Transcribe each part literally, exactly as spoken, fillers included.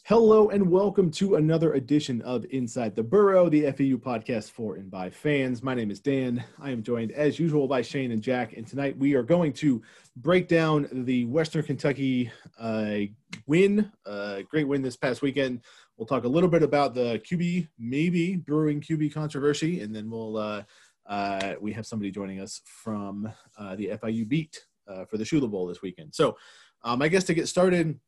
Hello and welcome to another edition of Inside the Burrow, the F A U podcast for and by fans. My name is Dan. I am joined as usual by Shane and Jack, and tonight we are going to break down the Western Kentucky uh, win, uh, great win this past weekend. We'll talk a little bit about the Q B, maybe brewing Q B controversy, and then we'll uh, uh, we have somebody joining us from uh, the F I U beat uh, for the Shula Bowl this weekend. So um, I guess to get started,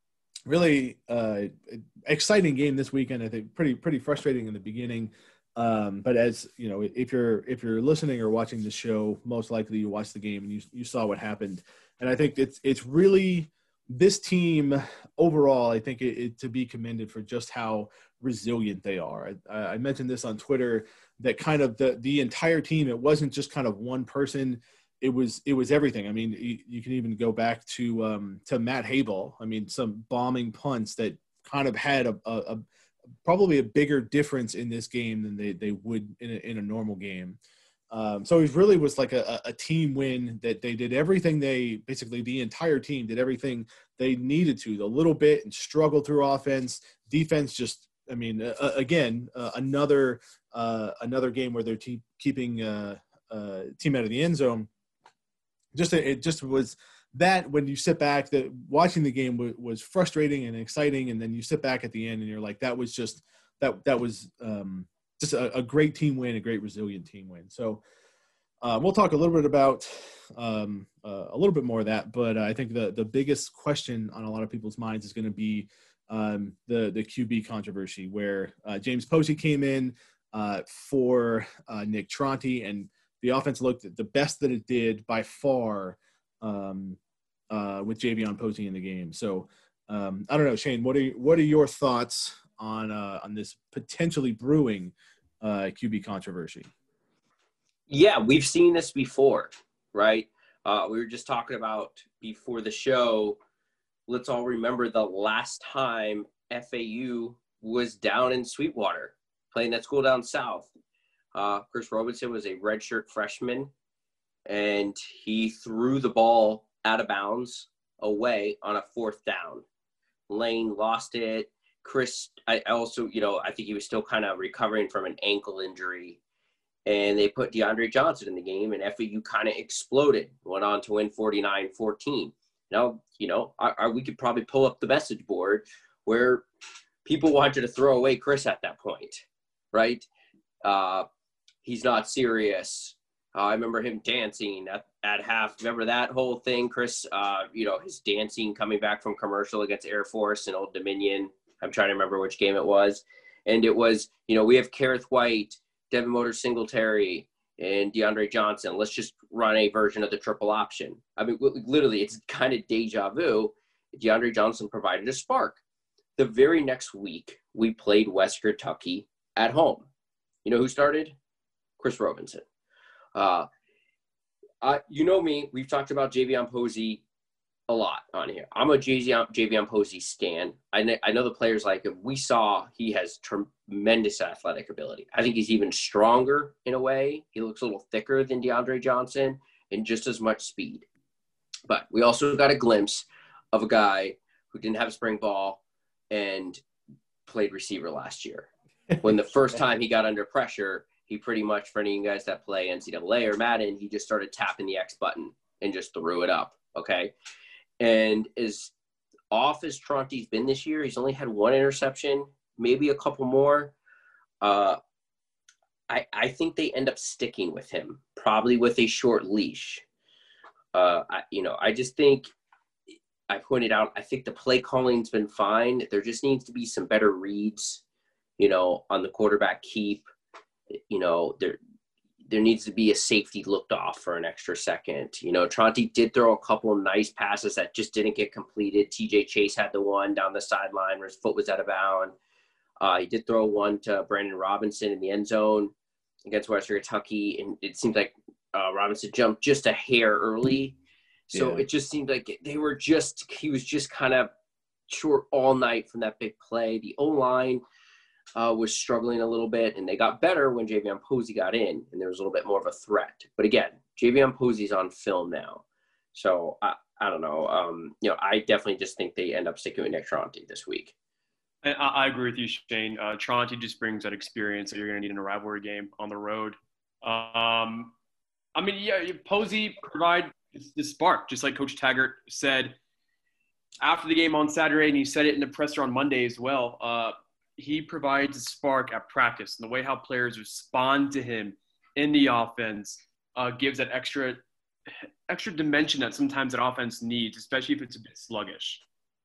really uh, exciting game this weekend. I think pretty pretty frustrating in the beginning, um, but as you know, if you're if you're listening or watching the show, most likely you watched the game and you you saw what happened. And I think it's it's really this team overall. I think it, it to be commended for just how resilient they are. I, I mentioned this on Twitter that kind of the the entire team. It wasn't just kind of one person. It was it was everything. I mean, you, you can even go back to um, to Matt Habel. I mean, some bombing punts that kind of had a, a, a probably a bigger difference in this game than they, they would in a, in a normal game. Um, so it really was like a, a team win that they did everything they basically the entire team did everything they needed to, a little bit, and struggled through offense. Defense just, I mean, uh, again, uh, another uh, another game where they're te- keeping uh, uh, team out of the end zone. Just it just was that when you sit back, that watching the game w- was frustrating and exciting, and then you sit back at the end and you're like, that was just that that was um, just a, a great team win, a great resilient team win. So uh, we'll talk a little bit about um, uh, a little bit more of that, but I think the the biggest question on a lot of people's minds is going to be um, the the Q B controversy, where uh, James Posey came in uh, for uh, Nick Tronti, and the offense looked the best that it did by far um, uh, with Javion Posey in the game. So um, I don't know, Shane, what are what are your thoughts on uh, on this potentially brewing uh, Q B controversy? Yeah, we've seen this before, right? Uh, we were just talking about before the show. Let's all remember the last time F A U was down in Sweetwater, playing that school down south. Uh, Chris Robinson was a redshirt freshman, and he threw the ball out of bounds away on a fourth down. Lane lost it. Chris, I also, you know, I think he was still kind of recovering from an ankle injury, and they put DeAndre Johnson in the game, and F A U kind of exploded, went on to win forty-nine fourteen. Now, you know, I, I, we could probably pull up the message board where people wanted to throw away Chris at that point, right? Uh, He's not serious. Uh, I remember him dancing at, at half. Remember that whole thing, Chris? Uh, you know, his dancing coming back from commercial against Air Force and Old Dominion. I'm trying to remember which game it was. And it was, you know, we have Kareth White, Devin Motor Singletary, and DeAndre Johnson. Let's just run a version of the triple option. I mean, literally, it's kind of deja vu. DeAndre Johnson provided a spark. The very next week, we played West Kentucky at home. You know who started? Chris Robinson. Uh, I, you know me, we've talked about Javion Posey a lot on here. I'm a Javion, Javion Posey stan. I, kn- I know the players like him. We saw he has tremendous athletic ability. I think he's even stronger in a way. He looks a little thicker than DeAndre Johnson and just as much speed. But we also got a glimpse of a guy who didn't have a spring ball and played receiver last year. When the first time he got under pressure, he pretty much, for any of you guys that play N C double A or Madden, he just started tapping the X button and just threw it up, okay? And as off as Tronti's been this year, he's only had one interception, maybe a couple more. Uh, I, I think they end up sticking with him, probably with a short leash. Uh, I, you know, I just think, I pointed out, I think the play calling's been fine. There just needs to be some better reads, you know, on the quarterback keep. You know, there there needs to be a safety looked off for an extra second. You know, Tronti did throw a couple of nice passes that just didn't get completed. T J Chase had the one down the sideline where his foot was out of bounds. Uh, he did throw one to Brandon Robinson in the end zone against Western Kentucky, and it seemed like uh, Robinson jumped just a hair early. So yeah. It just seemed like they were just – he was just kind of short all night from that big play. The O-line – Uh, was struggling a little bit, and they got better when Javion Posey got in, and there was a little bit more of a threat. But again, Javion Posey's on film now, so I, I don't know. Um, you know, I definitely just think they end up sticking with Nick Tronti this week. I, I agree with you, Shane. Uh, Tronte just brings that experience that you're going to need in a rivalry game on the road. Um, I mean, yeah, Posey provide the spark, just like Coach Taggart said after the game on Saturday, and he said it in the presser on Monday as well. Uh, he provides a spark at practice, and the way how players respond to him in the offense uh, gives that extra extra dimension that sometimes that offense needs, especially if it's a bit sluggish.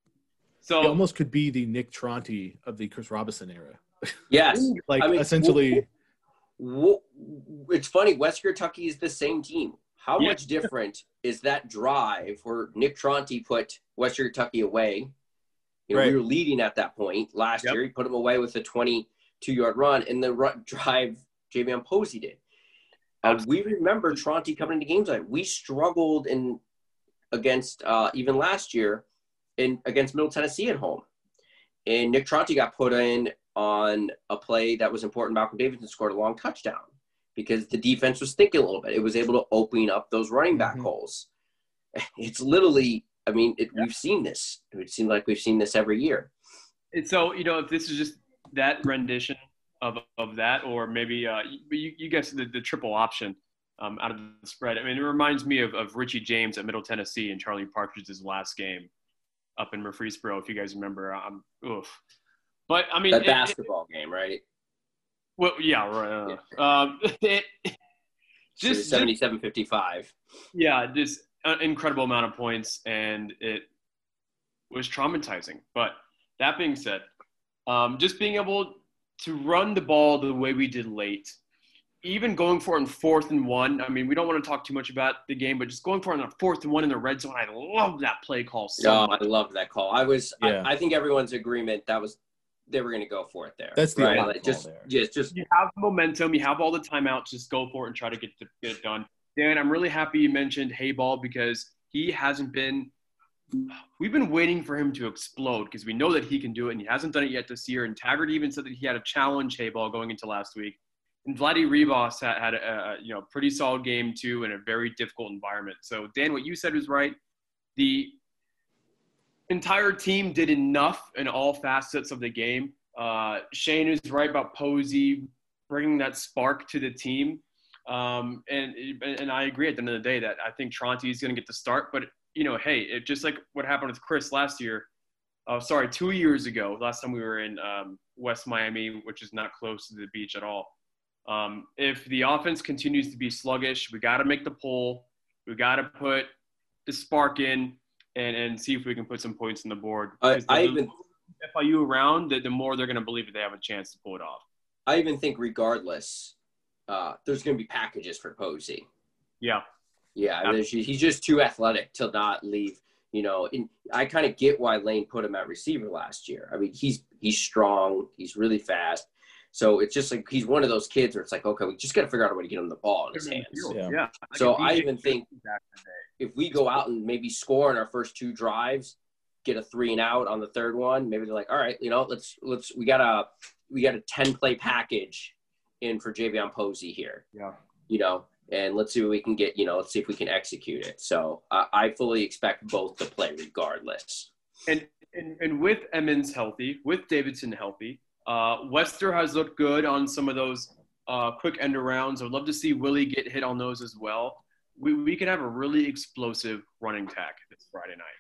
So he almost could be the Nick Tronte of the Chris Robinson era. Yes. like I mean, essentially. w- w- it's funny. West Kentucky is the same team. How Yeah. much different is that drive where Nick Tronte put West Kentucky away? You know, Right. we were leading at that point last Yep. year. He put them away with a twenty-two-yard run, and the run, drive Javion Posey did. Uh, we remember Tronte coming into games like we struggled in against uh, even last year in against Middle Tennessee at home, and Nick Tronte got put in on a play that was important. Malcolm Davidson scored a long touchdown because the defense was thinking a little bit. It was able to open up those running back Mhm. holes. It's literally, I mean, it, we've seen this. It seems like we've seen this every year. And so, you know, if this is just that rendition of of that, or maybe uh, you, you guess the, the triple option um, out of the spread. I mean, it reminds me of, of Richie James at Middle Tennessee and Charlie Partridge's last game up in Murfreesboro, if you guys remember. Um, oof. But, I mean That it- basketball game, right? it- well, yeah, right. Uh, um, it, Just just, seventy-seven fifty-five. yeah, this uh, incredible amount of points, and it was traumatizing. But that being said, um, just being able to run the ball the way we did late, even going for it in fourth and one. I mean, we don't want to talk too much about the game, but just going for it on a fourth and one in the red zone, I love that play call so Oh, much. I love that call. I was, Yeah. I, I think everyone's agreement that was they were going to go for it there. That's the right? only Like, call just, there. just, just You have momentum, you have all the timeouts, just go for it and try to get, to get it done. Dan, I'm really happy you mentioned Hayball because he hasn't been – we've been waiting for him to explode because we know that he can do it, and he hasn't done it yet this year. And Taggart even said that he had a challenge Hayball going into last week. And Vladdy Ribas had, had a, a you know pretty solid game too in a very difficult environment. So, Dan, what you said was right. The entire team did enough in all facets of the game. Uh, Shane is right about Posey bringing that spark to the team. Um, and and I agree at the end of the day that I think Tronte is going to get the start. But, you know, hey, it, just like what happened with Chris last year, uh, sorry, two years ago, last time we were in um, West Miami, which is not close to the beach at all. Um, if the offense continues to be sluggish, we got to make the pull. We got to put the spark in and, and see if we can put some points on the board. I, Because the- I the even, F I U around, the, the more they're going to believe that they have a chance to pull it off. I even think regardless, uh, there's going to be packages for Posey. Yeah. Yeah, I mean, he's just too athletic to not leave. You know, and I kind of get why Lane put him at receiver last year. I mean, he's he's strong, he's really fast. So it's just like he's one of those kids where it's like, okay, we just got to figure out a way to get him the ball in his hands. Yeah. Yeah. So Like I if even think if we go out and maybe score in our first two drives, get a three and out on the third one, maybe they're like, all right, you know, let's let's we got a we got a ten play package in for Javion Posey here. Yeah. You know, and let's see what we can get. You know, let's see if we can execute it. So uh, I fully expect both to play regardless. And, and and with Emmons healthy, with Davidson healthy, uh, Wester has looked good on some of those uh, quick end arounds. I'd love to see Willie get hit on those as well. We we could have a really explosive running attack this Friday night.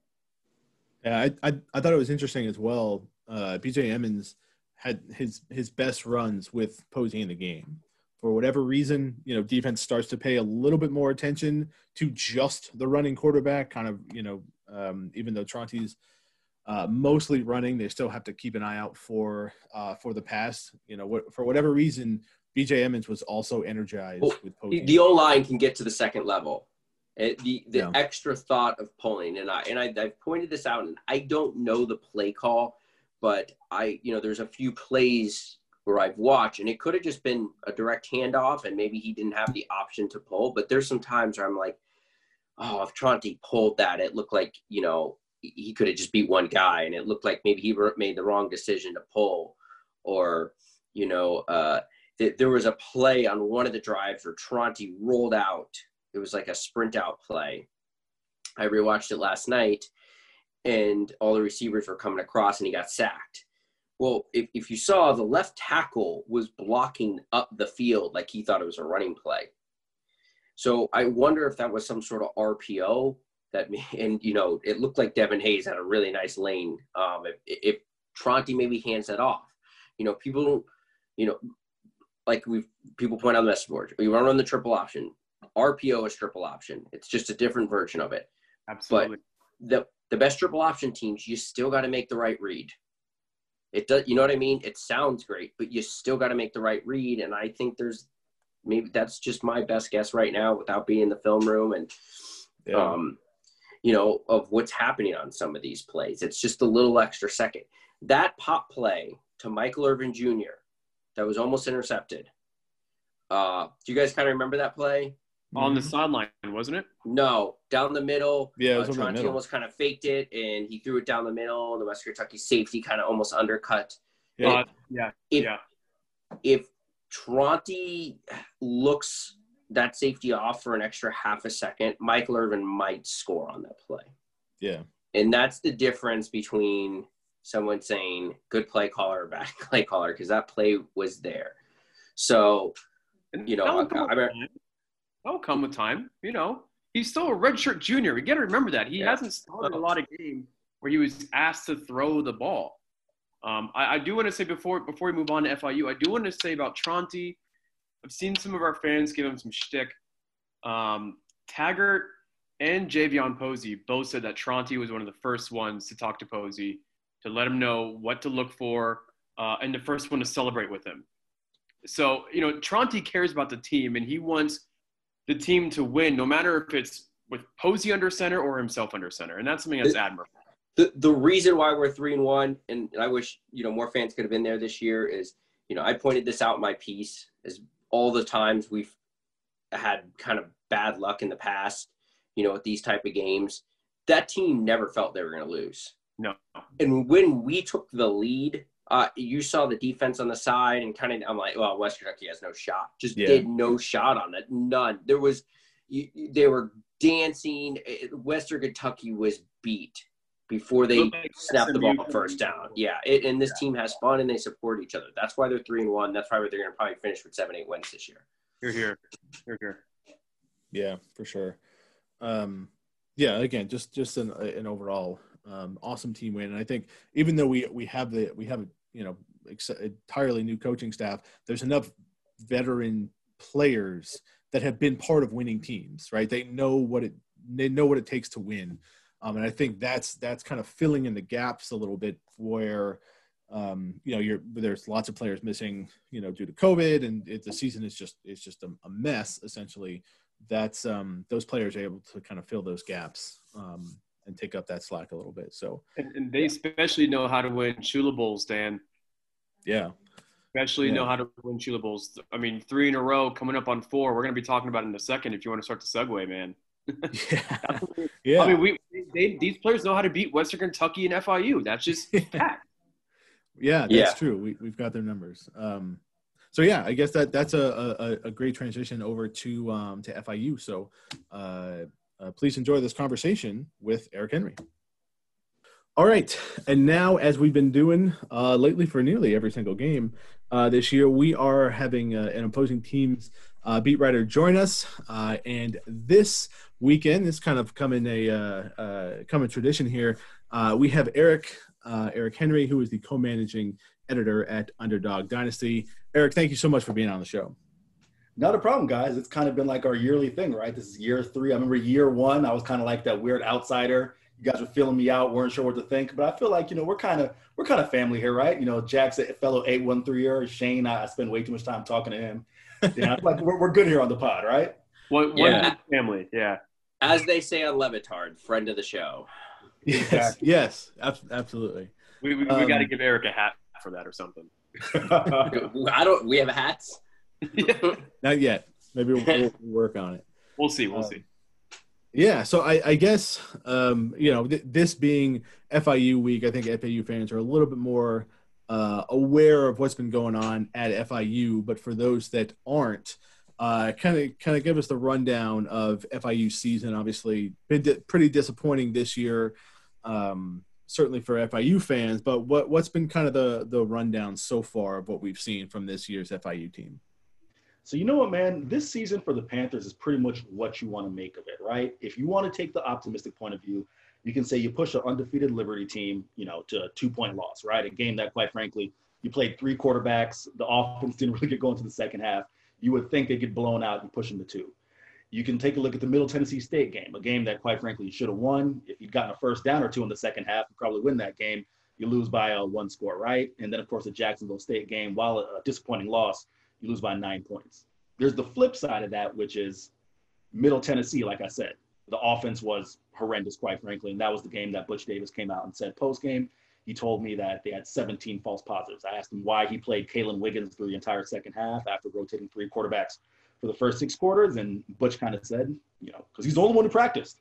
Yeah, I, I I thought it was interesting as well. Uh, B J Emmons had his his best runs with Posey in the game. For whatever reason, you know, defense starts to pay a little bit more attention to just the running quarterback. Kind of, you know, um, even though Tronte's uh, mostly running, they still have to keep an eye out for uh, for the pass. You know, what, for whatever reason, B J Emmons was also energized Well, with Posey. The O line can get to the second level. It, the the Yeah. extra thought of pulling, and I and I, I've pointed this out, and I don't know the play call, but I you know there's a few plays where I've watched, and it could have just been a direct handoff, and maybe he didn't have the option to pull. But there's some times where I'm like, oh, if Tronte pulled that, it looked like you know he could have just beat one guy, and it looked like maybe he made the wrong decision to pull, or you know uh, th- there was a play on one of the drives where Tronte rolled out. It was like a sprint out play. I rewatched it last night, and all the receivers were coming across, and he got sacked. Well, if, if you saw, the left tackle was blocking up the field like he thought it was a running play. So I wonder if that was some sort of R P O that, and, you know, it looked like Devin Hayes had a really nice lane. Um, if, if Tronti maybe hands that off, you know, people, you know, like we people point out on the message board, we run on the triple option. R P O is triple option. It's just a different version of it. Absolutely. But the the best triple option teams, you still got to make the right read. It does, you know what I mean? It sounds great, but you still got to make the right read. And I think there's maybe that's just my best guess right now without being in the film room and, yeah. um, you know, of what's happening on some of these plays. It's just a little extra second. That pop play to Michael Irvin Junior that was almost intercepted. Uh, do you guys kind of remember that play? On the sideline, wasn't it? No, down the middle. Yeah, it was uh, on the Tronti middle. almost kind of faked it, and he threw it down the middle. The West Kentucky safety kind of almost undercut. Yeah, uh, yeah, if, yeah. If Tronti looks that safety off for an extra half a second, Michael Irvin might score on that play. Yeah. And that's the difference between someone saying good play caller or bad play caller, because that play was there. So, you know, I, I, I That'll come with time. You know, he's still a redshirt junior. We got to remember that. He Yeah. hasn't started a lot of games where he was asked to throw the ball. Um, I, I do want to say before before we move on to F I U, I do want to say about Tronti. I've seen some of our fans give him some shtick. Um, Taggart and Javion Posey both said that Tronti was one of the first ones to talk to Posey, to let him know what to look for, uh, and the first one to celebrate with him. So, you know, Tronti cares about the team, and he wants the team to win, no matter if it's with Posey under center or himself under center. And that's something that's admirable. The the reason why we're three and one, and I wish, you know, more fans could have been there this year is, you know, I pointed this out in my piece, is all the times we've had kind of bad luck in the past, you know, with these type of games. That team never felt they were going to lose. No. And when we took the lead, uh, you saw the defense on the side and kind of, I'm like, well, West Kentucky has no shot. Just Yeah. did no shot on that. None. There was, you, they were dancing. Western Kentucky was beat before they Like snapped the S M U ball first down. Yeah. It, and this team has fun and they support each other. That's why they're three and one. That's why they're going to probably finish with seven, eight wins this year. You're here. You're here. Yeah, for sure. Um, yeah, again, just just an an overall um, awesome team win. And I think even though we we have the we have a you know ex- entirely new coaching staff, there's enough veteran players that have been part of winning teams, right? They know what it they know what it takes to win, um, and I think that's that's kind of filling in the gaps a little bit where. Um, you know, you're there's lots of players missing, you know, due to COVID, and it, the season is just it's just a, a mess essentially. That's um, those players are able to kind of fill those gaps um, and take up that slack a little bit. So, And, and they especially know how to win Chula Bowls, Dan. yeah, Especially Yeah. know how to win Chula Bowls. I mean, three in a row, coming up on four. We're going to be talking about it in a second if you want to start the segue, man. yeah, yeah. I mean, we they, these players know how to beat Western Kentucky and F I U. That's just fact. Yeah, that's Yeah. true. We we've got their numbers. Um, so yeah, I guess that that's a a, a great transition over to um, to F I U. So uh, uh, please enjoy this conversation with Eric Henry. All right, and now as we've been doing uh, lately for nearly every single game uh, this year, we are having uh, an opposing team's uh, beat writer join us, uh, and this weekend, this kind of come in a uh, uh, come a tradition here. Uh, we have Eric. Uh, Eric Henry, who is the co-managing editor at Underdog Dynasty. Eric, thank you so much for being on the show. Not a problem, guys. It's kind of been like our yearly thing, right? This is year three. I remember year one, I was kind of like that weird outsider. You guys were feeling me out, weren't sure what to think. But I feel like, you know, we're kind of we're kind of family here, right? You know, Jack's a fellow eight one three-er. Shane, I, I spend way too much time talking to him. Yeah, I feel like we're, we're good here on the pod, right? One, Yeah. one big family, yeah. As they say on Levitard, friend of the show. Yes, Exactly. yes, ab- absolutely. We we, Um, we got to give Eric a hat for that or something. I don't. We have hats. Not yet. Maybe we'll, we'll work on it. We'll see. We'll Um, see. Yeah, so I, I guess, um, you know, th- this being F I U week, I think F I U fans are a little bit more uh, aware of what's been going on at F I U. But for those that aren't, uh, kind of kind of give us the rundown of F I U season. Obviously, been di- pretty disappointing this year. Um, certainly for F I U fans. But what what's been kind of the the rundown so far of what we've seen from this year's F I U team? So you know what, man? This season for the Panthers is pretty much what you want to make of it, right? If you want to take the optimistic point of view, you can say you push an undefeated Liberty team, you know, to a two-point loss, right? A game that, quite frankly, you played three quarterbacks. The offense didn't really get going to the second half. You would think they'd get blown out and push them to two. You can take a look at the Middle Tennessee State game, a game that, quite frankly, you should have won. If you'd gotten a first down or two in the second half, you probably win that game. You lose by a one score, right? And then, of course, the Jacksonville State game, while a disappointing loss, you lose by nine points. There's the flip side of that, which is Middle Tennessee, like I said. The offense was horrendous, quite frankly, and that was the game that Butch Davis came out and said post-game. He told me that they had seventeen false positives. I asked him why he played Kalen Wiggins through the entire second half after rotating three quarterbacks for the first six quarters, and Butch kind of said, you know, because he's the only one who practiced.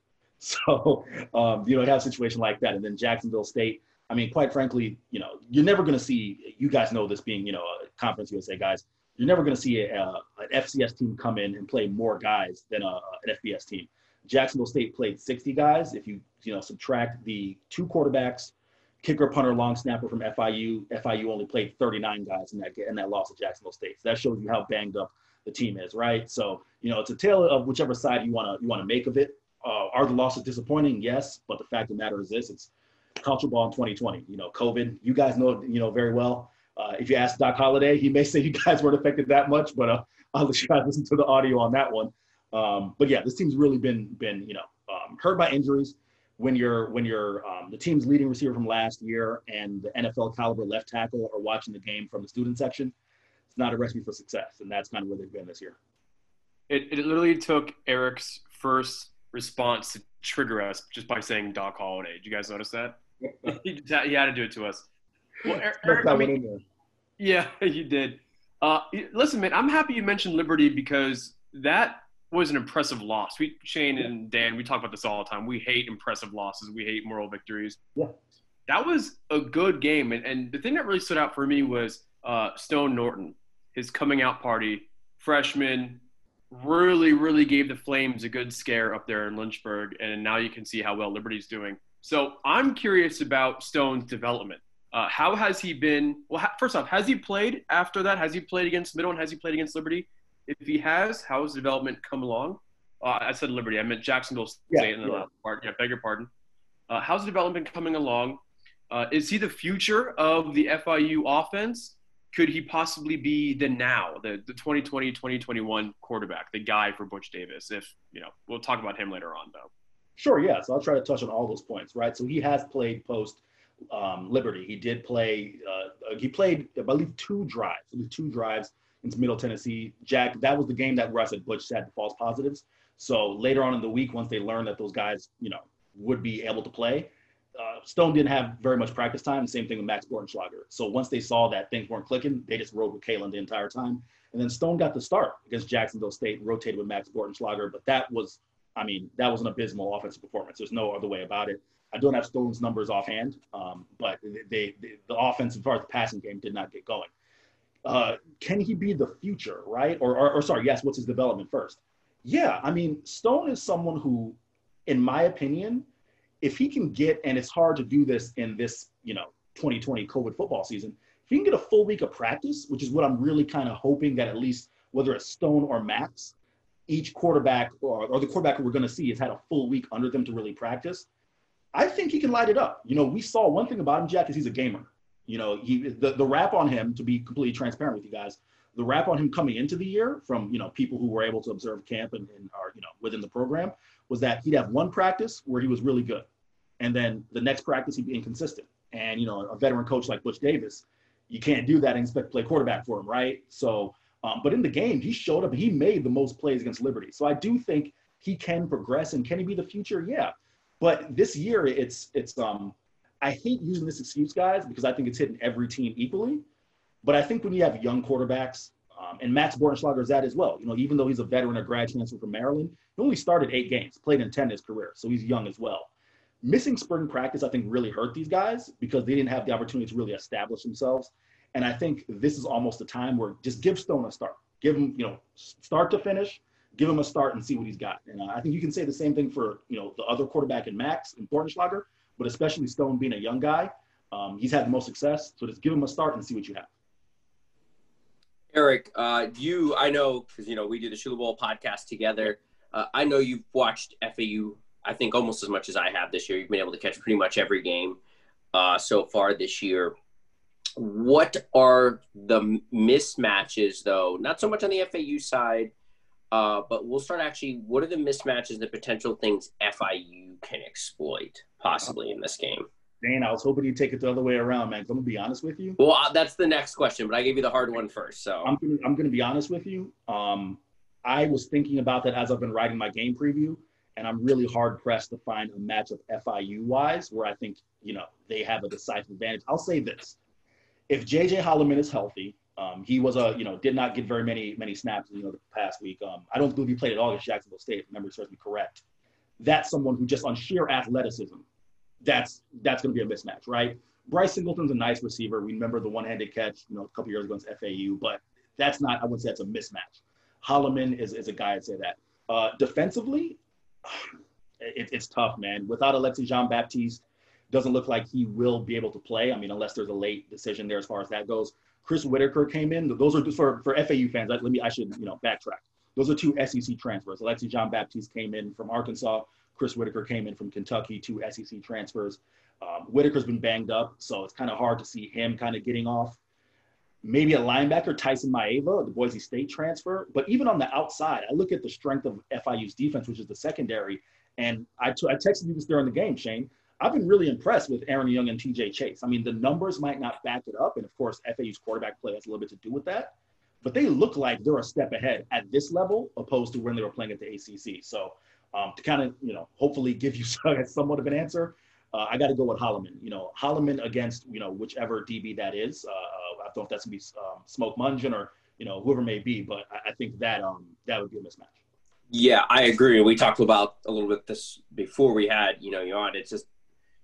So, um, you know, you have a situation like that. And then Jacksonville State, I mean, quite frankly, you know, you're never going to see, you guys know this being, you know, a Conference U S A guys, you're never going to see a, a, an F C S team come in and play more guys than a, an F B S team. Jacksonville State played sixty guys. If you, you know, subtract the two quarterbacks, kicker, punter, long snapper from F I U, F I U only played thirty-nine guys in that, in that loss at Jacksonville State. So that shows you how banged up the team is, right? So, you know, it's a tale of whichever side you want to you want to make of it. Uh, are the losses disappointing? Yes, but the fact of the matter is this: it's college football in twenty twenty. You know, COVID. You guys know, you know, very well. Uh, if you ask Doc Holliday, he may say you guys weren't affected that much, but uh, I'll let you guys listen to the audio on that one. Um, but yeah, this team's really been been you know um, hurt by injuries. When you're when you're um, the team's leading receiver from last year and the N F L caliber left tackle are watching the game from the student section, it's not a recipe for success, and that's kind of where they've been this year. It it literally took Eric's first response to trigger us just by saying Doc Holliday. Did you guys notice that? he, just had, he had to do it to us. Well, Eric, Eric, I mean, yeah, you did. Uh, listen, man, I'm happy you mentioned Liberty because that was an impressive loss. We, Shane and Dan, we talk about this all the time. We hate impressive losses. We hate moral victories. Yeah. That was a good game. And, and the thing that really stood out for me was uh, Stone Norton, his coming out party, freshman, really, really gave the Flames a good scare up there in Lynchburg. And now you can see how well Liberty's doing. So I'm curious about Stone's development. Uh, how has he been? Well, ha- first off, has he played after that? Has he played against Middle and has he played against Liberty? If he has, how has development come along? Uh, I said Liberty. I meant Jacksonville State yeah, in the yeah. last part. Yeah, beg your pardon. Uh, how's development coming along? Uh, is he the future of the F I U offense? Could he possibly be the now, the, the twenty twenty, twenty twenty-one quarterback, the guy for Butch Davis? If, you know, we'll talk about him later on, though. Sure, yeah. So I'll try to touch on all those points, right? So he has played post um, Liberty. He did play uh, – he played, I believe, two drives. It was two drives into Middle Tennessee. Jack, that was the game that where I said Butch had the false positives. So later on in the week, once they learned that those guys, you know, would be able to play, uh, Stone didn't have very much practice time. Same thing with Max Bortenschlager. So once they saw that things weren't clicking, they just rode with Kalen the entire time. And then Stone got the start against Jacksonville State, rotated with Max Bortenschlager. But that was, I mean, that was an abysmal offensive performance. There's no other way about it. I don't have Stone's numbers offhand, um, but they, they, the offense, as far as the passing game, did not get going. Uh, can he be the future, right? Or, or, or sorry, yes, what's his development first? Yeah, I mean, Stone is someone who, in my opinion, if he can get, and it's hard to do this in this, you know, twenty twenty COVID football season, if he can get a full week of practice, which is what I'm really kind of hoping that at least, whether it's Stone or Max, each quarterback or, or the quarterback we're going to see has had a full week under them to really practice, I think he can light it up. You know, we saw one thing about him, Jack, is he's a gamer. You know, he the, the rap on him, to be completely transparent with you guys, the rap on him coming into the year from, you know, people who were able to observe camp and, and are, you know, within the program was that he'd have one practice where he was really good. And then the next practice, he'd be inconsistent. And, you know, a veteran coach like Butch Davis, you can't do that and expect to play quarterback for him, right? So, um, but in the game, he showed up and he made the most plays against Liberty. So I do think he can progress. And can he be the future? Yeah. But this year, it's, it's, um, I hate using this excuse, guys, because I think it's hitting every team equally. But I think when you have young quarterbacks, um, and Max Bortenschlager is that as well, you know, even though he's a veteran, a grad transfer from Maryland, he only started eight games, played in ten in his career, so he's young as well. Missing spring practice, I think, really hurt these guys because they didn't have the opportunity to really establish themselves. And I think this is almost the time where just give Stone a start. Give him, you know, start to finish, give him a start and see what he's got. And uh, I think you can say the same thing for, you know, the other quarterback in Max and Bortenschlager. but especially Stone being a young guy, um, he's had the most success. So just give him a start and see what you have. Eric, uh, you, I know, because, you know, we do the Sugar Bowl podcast together. Uh, I know you've watched F A U, I think, almost as much as I have this year. You've been able to catch pretty much every game uh, so far this year. What are the mismatches, though? Not so much on the F A U side, uh, but we'll start actually, what are the mismatches, the potential things F I U can exploit possibly in this game? Dan, I was hoping you'd take it the other way around, man. I'm going to be honest with you. Well, uh, that's the next question, but I gave you the hard one first. So I'm going to, I'm going to be honest with you. Um, I was thinking about that as I've been writing my game preview, and I'm really hard pressed to find a matchup F I U wise where I think, you know, they have a decisive advantage. I'll say this. If J J Holloman is healthy, um, he was a, you know, did not get very many, many snaps, you know, the past week. Um, I don't believe he played at all against Jacksonville State, if memory serves me correct. That's someone who just on sheer athleticism, that's that's going to be a mismatch, right? Bryce Singleton's a nice receiver. We remember the one-handed catch, you know, a couple years ago against F A U, but that's not, I wouldn't say that's a mismatch. Holloman is, is a guy I'd say that. Uh, defensively, it, it's tough, man. Without Alexis Jean-Baptiste, doesn't look like he will be able to play. I mean, unless there's a late decision there as far as that goes. Chris Whitaker came in. Those are for, for F A U fans. Let me, I should, you know, backtrack. Those are two S E C transfers. Alexis Jean-Baptiste came in from Arkansas. Chris Whitaker came in from Kentucky, two S E C transfers. Um, Whitaker's been banged up, so it's kind of hard to see him kind of getting off. Maybe a linebacker, Tyson Maeva, the Boise State transfer. But even on the outside, I look at the strength of F I U's defense, which is the secondary. And I, t- I texted you this during the game, Shane. I've been really impressed with Aaron Young and T J Chase. I mean, the numbers might not back it up. And, of course, F A U's quarterback play has a little bit to do with that. But they look like they're a step ahead at this level opposed to when they were playing at the A C C. So um, to kind of, you know, hopefully give you somewhat of an answer, uh, I got to go with Holloman. You know, Holloman against, you know, whichever D B that is. Uh, I don't know if that's going to be um, Smoke Mungeon or, you know, whoever may be. But I, I think that um, that would be a mismatch. Yeah, I agree. We talked about a little bit this before we had, you know, you on. It's just,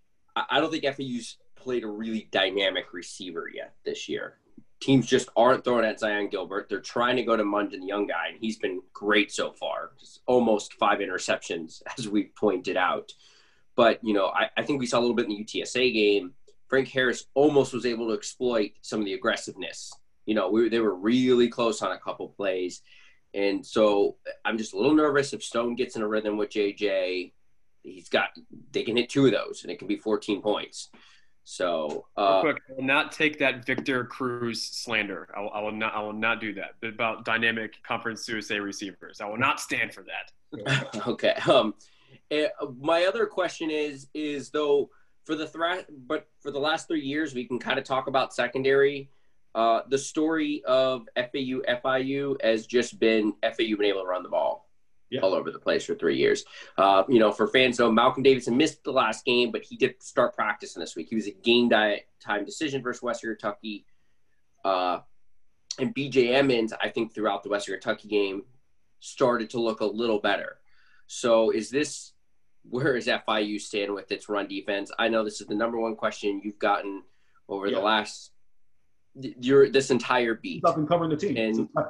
I don't think F A U's played a really dynamic receiver yet this year. Teams just aren't throwing at Zion Gilbert. They're trying to go to Mungeon, the young guy, and he's been great so far. Just almost five interceptions, as we pointed out. But, you know, I, I think we saw a little bit in the U T S A game. Frank Harris almost was able to exploit some of the aggressiveness. You know, we, they were really close on a couple plays. And so I'm just a little nervous if Stone gets in a rhythm with J J. He's got – they can hit two of those, and it can be fourteen points. So uh, Real quick, I will not take that Victor Cruz slander. I will, I will not. I will not do that. About dynamic Conference U S A receivers, I will not stand for that. Okay. Um, uh, my other question is is though for the thra- but for the last three years we can kind of talk about secondary. Uh, the story of F A U F I U has just been F A U been able to run the ball. Yeah. All over the place for three years. Uh, you know, for fans, though, Malcolm Davidson missed the last game, but he did start practicing this week. He was a game time decision versus Western Kentucky. Uh, and B J Emmons, I think, throughout the Western Kentucky game, started to look a little better. So is this – where is F I U stand with its run defense? I know this is the number one question you've gotten over yeah. the last – your this entire beat. I've been covering the team. And –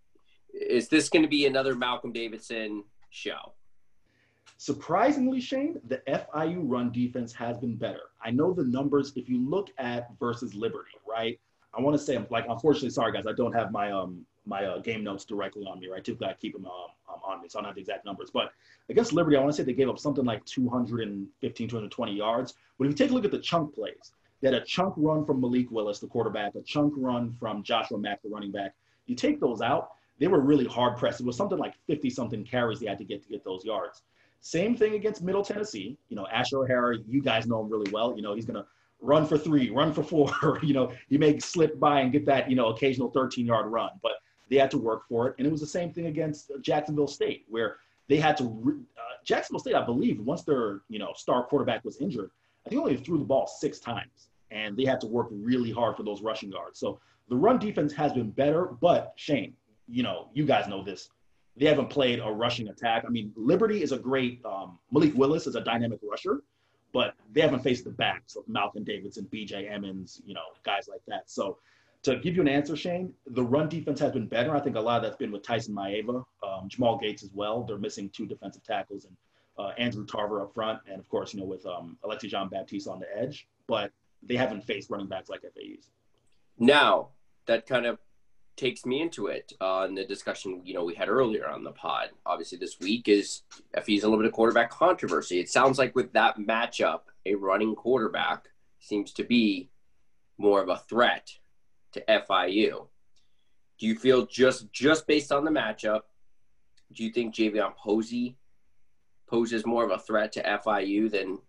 is this going to be another Malcolm Davidson show? Surprisingly, Shane, the F I U run defense has been better. I know the numbers, if you look at versus Liberty, right? I want to say, like, unfortunately, sorry, guys, I don't have my um my uh, game notes directly on me, right? Typically, I keep them um, um, on me, so I don't have the exact numbers. But against Liberty, I want to say they gave up something like two fifteen, two twenty yards. But if you take a look at the chunk plays, they had a chunk run from Malik Willis, the quarterback, a chunk run from Joshua Mack, the running back. You take those out, they were really hard pressed. It was something like fifty-something carries they had to get to get those yards. Same thing against Middle Tennessee. You know, Asher O'Hara, you guys know him really well. You know, he's going to run for three, run for four. You know, you may slip by and get that, you know, occasional thirteen-yard run. But they had to work for it. And it was the same thing against Jacksonville State, where they had to uh, – Jacksonville State, I believe, once their, you know, star quarterback was injured, I think only threw the ball six times. And they had to work really hard for those rushing yards. So the run defense has been better. But, Shane – you know, you guys know this. They haven't played a rushing attack. I mean, Liberty is a great um, – Malik Willis is a dynamic rusher, but they haven't faced the backs of Malcolm Davidson, B J Emmons, you know, guys like that. So to give you an answer, Shane, the run defense has been better. I think a lot of that's been with Tyson Maeva, um, Jamal Gates as well. They're missing two defensive tackles and uh, Andrew Tarver up front, and of course, you know, with um, Alexis Jean-Baptiste on the edge, but they haven't faced running backs like F A U's. Now, that kind of takes me into it uh, in the discussion, you know, we had earlier on the pod. Obviously, this week is F A U's a little bit of quarterback controversy. It sounds like with that matchup, a running quarterback seems to be more of a threat to F I U. Do you feel just just based on the matchup, do you think Javion Posey poses more of a threat to F I U than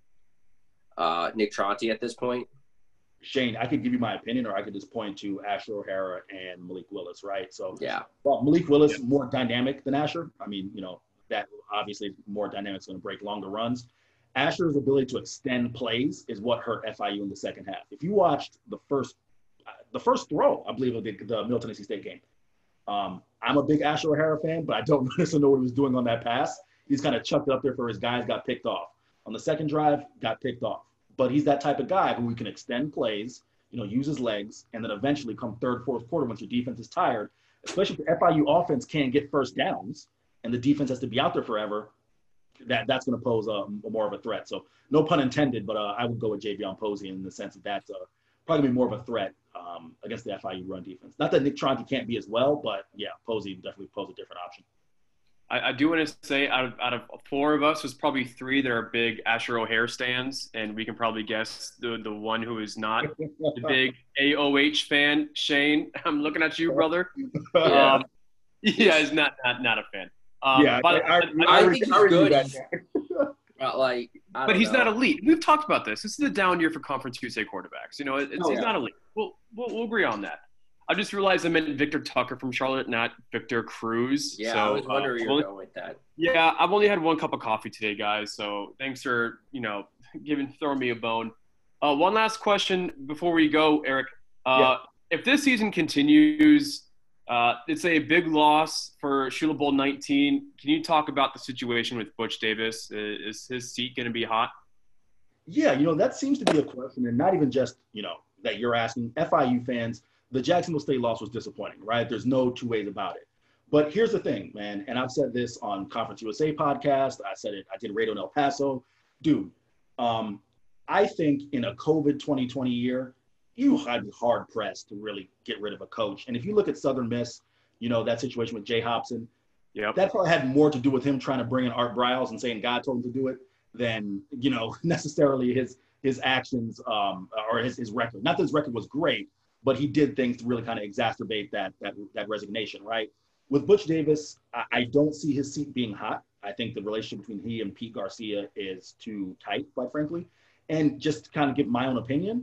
uh, Nick Tronti at this point? Shane, I could give you my opinion, or I could just point to Asher O'Hara and Malik Willis, right? So, yeah, well, Malik Willis yeah. more dynamic than Asher. I mean, you know, that obviously more dynamic is going to break longer runs. Asher's ability to extend plays is what hurt F I U in the second half. If you watched the first, uh, the first throw, I believe of the, the Middle Tennessee State game, um, I'm a big Asher O'Hara fan, but I don't necessarily know what he was doing on that pass. He's kind of chucked it up there for his guys, got picked off. On the second drive, got picked off. But he's that type of guy who can extend plays, you know, use his legs, and then eventually come third, fourth quarter once your defense is tired, especially if the F I U offense can't get first downs and the defense has to be out there forever, that, that's going to pose a, a more of a threat. So no pun intended, but uh, I would go with Javion Posey in the sense that that's uh, probably going to be more of a threat um, against the F I U run defense. Not that Nick Tronti can't be as well, but, yeah, Posey definitely pose a different option. I, I do want to say out of out of four of us, there's probably three that are big Asher O'Hare stands, and we can probably guess the the one who is not the big A O H fan. Shane, I'm looking at you, brother. Yeah, um, yeah, he's not not not a fan. Um, yeah, but I, I, I, I think he's good. that. He's, uh, like, I but he's know. not elite. We've talked about this. This is a down year for Conference U S A quarterbacks. You know, it's, Oh, he's yeah. not elite. We'll, we'll we'll agree on that. I just realized I meant Victor Tucker from Charlotte, not Victor Cruz. Yeah, so, I was wondering uh, where you only- were going with that. Yeah, I've only had one cup of coffee today, guys. So thanks for, you know, giving throwing me a bone. Uh, one last question before we go, Eric. Uh, Yeah. If this season continues, uh, it's a big loss for Shula Bowl nineteen. Can you talk about the situation with Butch Davis? Is his seat going to be hot? Yeah, you know, that seems to be a question, and not even just, you know, that you're asking. F I U fans, the Jacksonville State loss was disappointing, right? There's no two ways about it. But here's the thing, man, and I've said this on Conference U S A podcast. I said it, I did radio in El Paso. Dude, um, I think in a COVID twenty twenty year, you had be hard pressed to really get rid of a coach. And if you look at Southern Miss, you know, that situation with Jay Hobson, Yep. that probably had more to do with him trying to bring in Art Briles and saying God told him to do it than, you know, necessarily his his actions um, or his, his record. Not that his record was great, but he did things to really kind of exacerbate that that that resignation, right? With Butch Davis, I, I don't see his seat being hot. I think the relationship between he and Pete Garcia is too tight, quite frankly. And just to kind of give my own opinion,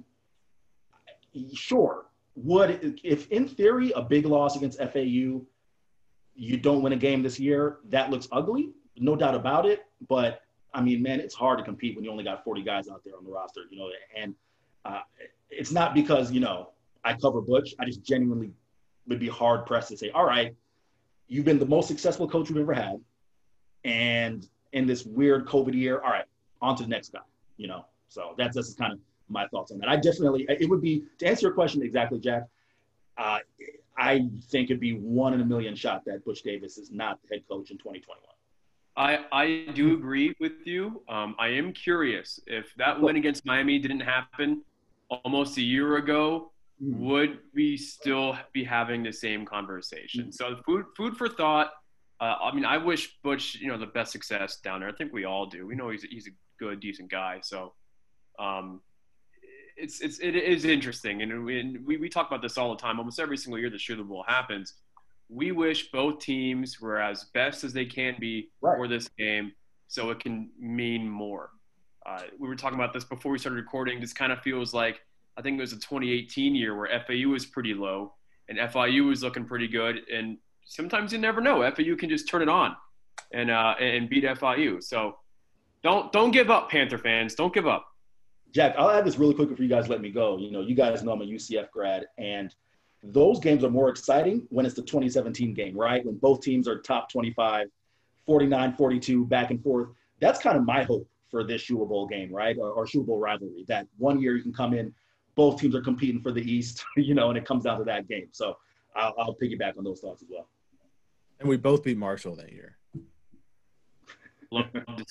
sure, would if in theory a big loss against F A U, you don't win a game this year, that looks ugly, no doubt about it. But I mean, man, it's hard to compete when you only got forty guys out there on the roster, you know. And uh, it's not because, you know, I cover Butch. I just genuinely would be hard pressed to say, all right, you've been the most successful coach we've ever had, and in this weird COVID year, all right, on to the next guy, you know. So that's that's kind of my thoughts on that. I definitely, it would be, to answer your question exactly, Jack, uh, I think it'd be one in a million shot that Butch Davis is not the head coach in twenty twenty-one. I, I do agree with you. Um, I am curious if that win against Miami didn't happen almost a year ago, Mm. would we still be having the same conversation? So food food for thought. Uh, I mean, I wish Butch, you know, the best success down there. I think we all do. We know he's a, he's a good, decent guy. So um, it's it's it is interesting, and we, we we talk about this all the time. Almost every single year the Sugar Bowl happens. We wish both teams were as best as they can be Right. for this game, so it can mean more. Uh, we were talking about this before we started recording. This kind of feels like, I think it was a twenty eighteen year where F A U was pretty low and F I U was looking pretty good. And sometimes you never know. F A U can just turn it on and uh, and beat F I U. So don't don't give up, Panther fans. Don't give up. Jack, I'll add this really quickly for you guys. Let me go. You know, you guys know I'm a U C F grad, and those games are more exciting when it's the twenty seventeen game, right? When both teams are top twenty-five, forty-nine forty-two, back and forth. That's kind of my hope for this Sugar Bowl game, right? Or, or Sugar Bowl rivalry. That one year you can come in, both teams are competing for the East, you know, and it comes down to that game. So I'll, I'll piggyback on those thoughts as well. And we both beat Marshall that year. Love to see it.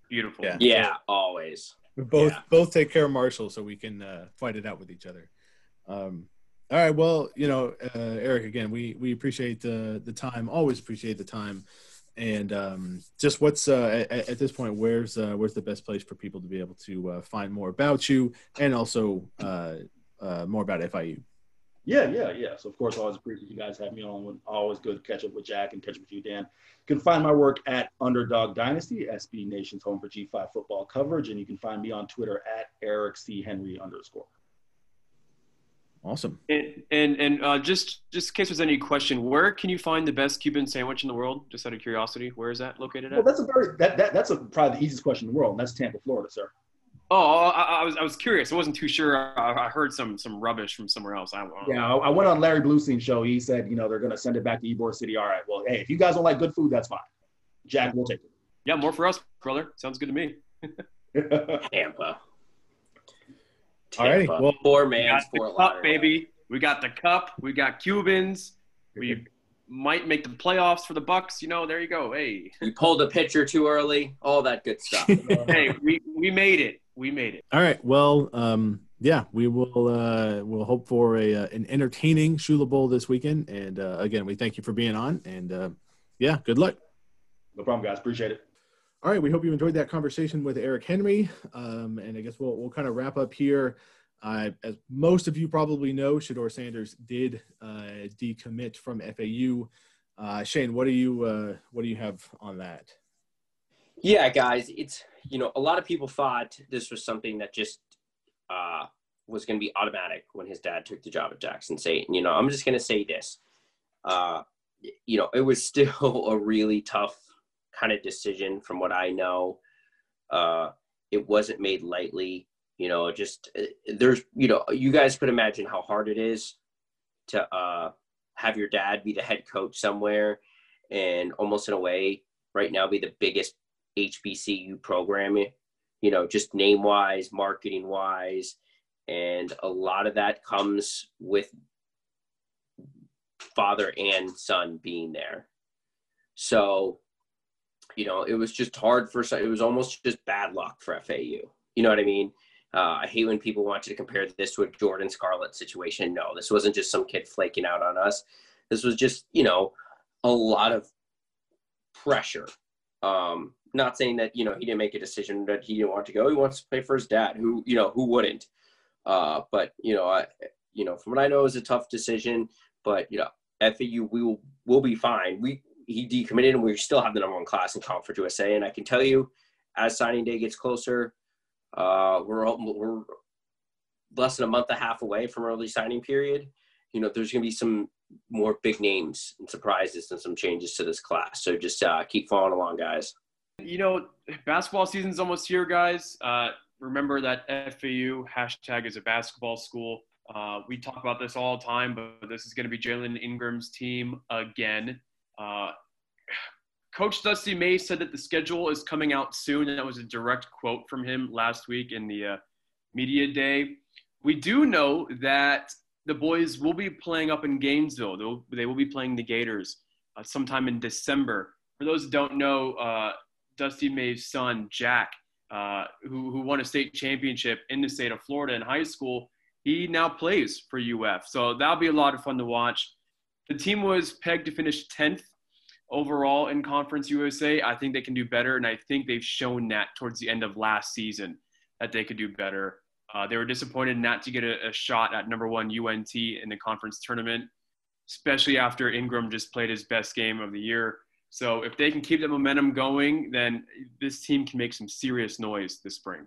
Beautiful. Yeah. Yeah, always. We both Yeah. both take care of Marshall so we can uh, fight it out with each other. Um, all right. Well, you know, uh, Eric, again, we we appreciate the the time. Always appreciate the time. And um, just what's uh, at, at this point, where's uh, where's the best place for people to be able to uh, find more about you and also uh, uh, more about F I U? Yeah, yeah, yeah. So, of course, I always appreciate you guys having me on. Always good to catch up with Jack and catch up with you, Dan. You can find my work at Underdog Dynasty, S B Nation's home for G five football coverage. And you can find me on Twitter at Eric C. Henry underscore. Awesome. And and, and uh, just just in case there's any question, where can you find the best Cuban sandwich in the world? Just out of curiosity, where is that located at? Well, that's a very that, that that's a, probably the easiest question in the world, and that's Tampa, Florida, sir. Oh, I, I was I was curious. I wasn't too sure. I, I heard some some rubbish from somewhere else. I, I Yeah, I, I went on Larry Bluestein's show. He said, you know, they're going to send it back to Ybor City. All right, well, hey, if you guys don't like good food, that's fine. Jack, we'll take Yeah, more for us, brother. Sounds good to me. it. Tampa. All righty. Tampa. Well, Four We man's got the Fort cup, Lauderdale. baby. We got the cup. We got Cubans. We might make the playoffs for the Bucks. You know, there you go. Hey, You pulled a pitcher too early. All that good stuff. hey, we we made it. We made it. all right. Well, um, yeah, we will uh, we'll hope for a uh, an entertaining Shula Bowl this weekend. And uh, again, we thank you for being on. And uh, yeah, good luck. No problem, guys. Appreciate it. All right, we hope you enjoyed that conversation with Eric Henry. Um, and I guess we'll we'll kind of wrap up here. Uh, as most of you probably know, Shedeur Sanders did uh, decommit from F A U. Uh, Shane, what do you uh, what do you have on that? Yeah, guys, it's, you know, a lot of people thought this was something that just uh, was going to be automatic when his dad took the job at Jackson State. And, you know, I'm just going to say this. Uh, you know, it was still a really tough kind of decision from what I know. Uh, it wasn't made lightly. You know, just there's, you know, you guys could imagine how hard it is to uh, have your dad be the head coach somewhere and almost in a way right now be the biggest H B C U program, you know, just name wise, marketing wise. And a lot of that comes with father and son being there. So, you know, it was just hard for, it was almost just bad luck for F A U. You know what I mean? Uh, I hate when people want you to compare this to a Jordan Scarlett situation. No, this wasn't just some kid flaking out on us. This was just, you know, a lot of pressure. Um, not saying that, you know, he didn't make a decision that he didn't want to go. He wants to play for his dad, who, you know, who wouldn't. Uh, but, you know, I, you know, from what I know, it was a tough decision. But, you know, F A U, we will will be fine. We He decommitted, and we still have the number one class in Conference U S A. And I can tell you, as signing day gets closer, uh, we're we're less than a month and a half away from early signing period. You know, there's going to be some more big names and surprises and some changes to this class. So just uh, keep following along, guys. You know, basketball season's almost here, guys. Uh, remember that F A U hashtag is a basketball school. Uh, we talk about this all the time, but this is going to be Jalen Ingram's team again. Uh, Coach Dusty May said that the schedule is coming out soon, and that was a direct quote from him last week in the uh, media day. We do know that the boys will be playing up in Gainesville. They'll, they will be playing the Gators uh, sometime in December. For those who don't know, uh, Dusty May's son, Jack, uh, who, who won a state championship in the state of Florida in high school, he now plays for U F. So that'll be a lot of fun to watch. The team was pegged to finish tenth overall in Conference U S A. I think they can do better, and I think they've shown that towards the end of last season that they could do better. Uh, they were disappointed not to get a, a shot at number one U N T in the conference tournament, especially after Ingram just played his best game of the year. So if they can keep that momentum going, then this team can make some serious noise this spring.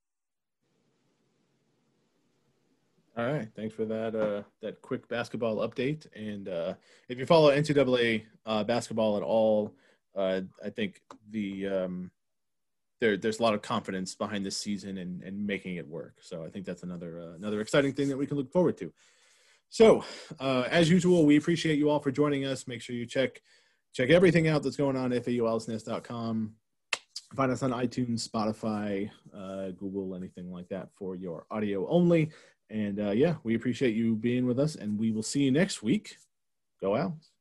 All right, thanks for that uh, that quick basketball update. And uh, if you follow N C double A uh, basketball at all, uh, I think the um, there there's a lot of confidence behind this season and, and making it work. So I think that's another uh, another exciting thing that we can look forward to. So uh, as usual, we appreciate you all for joining us. Make sure you check check everything out that's going on at F A U Owl's Nest dot com. Find us on iTunes, Spotify, uh, Google, anything like that for your audio only. And, uh, yeah, we appreciate you being with us, and we will see you next week. Go Owls.